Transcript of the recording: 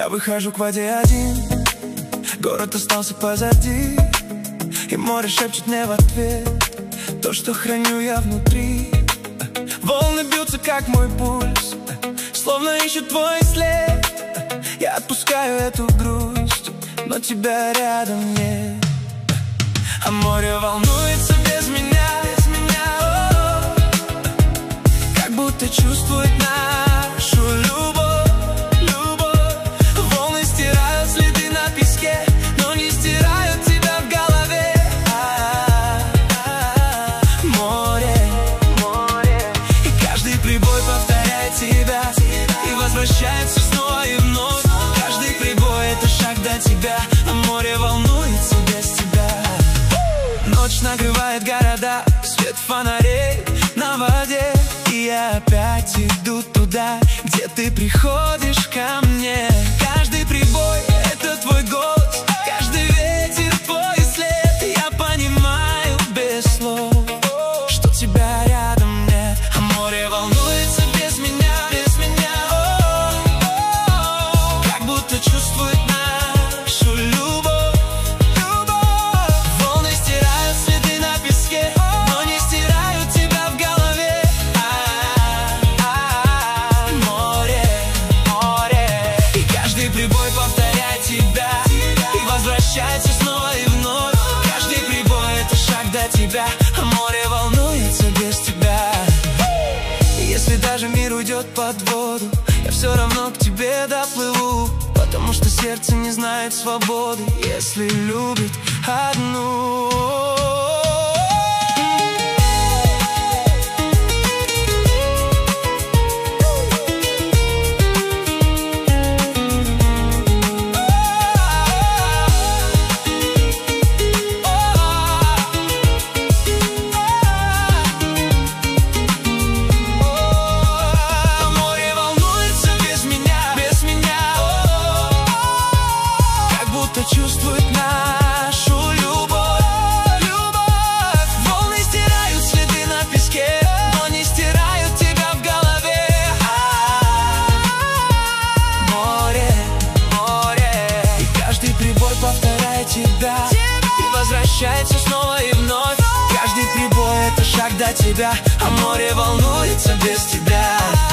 Я выхожу к воде один, город остался позади, и море шепчет мне в ответ то, что храню я внутри. Волны бьются, как мой пульс, словно ищут твой след. Я отпускаю эту грусть, но тебя рядом нет. А море волнуется без меня, как будто чувствует нашу любовь. Волны стирают следы на песке, но не стирают тебя в голове. Море, и каждый прибой повторяет тебя и возвращается снова и вновь. Каждый прибой — это шаг до тебя, а море волнуется без тебя. Ночь накрывает города, свет фонарей на воде, и я опять иду туда, где ты приходишь ко мне. Каждый прибой — это твой голос, каждый ветер — твой след. Я понимаю без слов, что тебя рядом нет. А море волнуется без меня, как будто чувствует нашу любовь. Волны стирают следы на песке, но не стирают тебя в голове. Море, и каждый прибой повторяет тебя и возвращается снова и вновь. Каждый прибой — это шаг до тебя, а море волнуется без тебя. Если даже мир уйдет под воду, я все равно к тебе доплыву, потому что сердце не знает свободы, если любит одну. Чувствует нашу любовь. Волны стирают следы на песке, но не стирают тебя в голове. Море, и каждый прибой повторяет тебя и возвращается снова и вновь. Каждый прибой — это шаг до тебя, а море волнуется без тебя.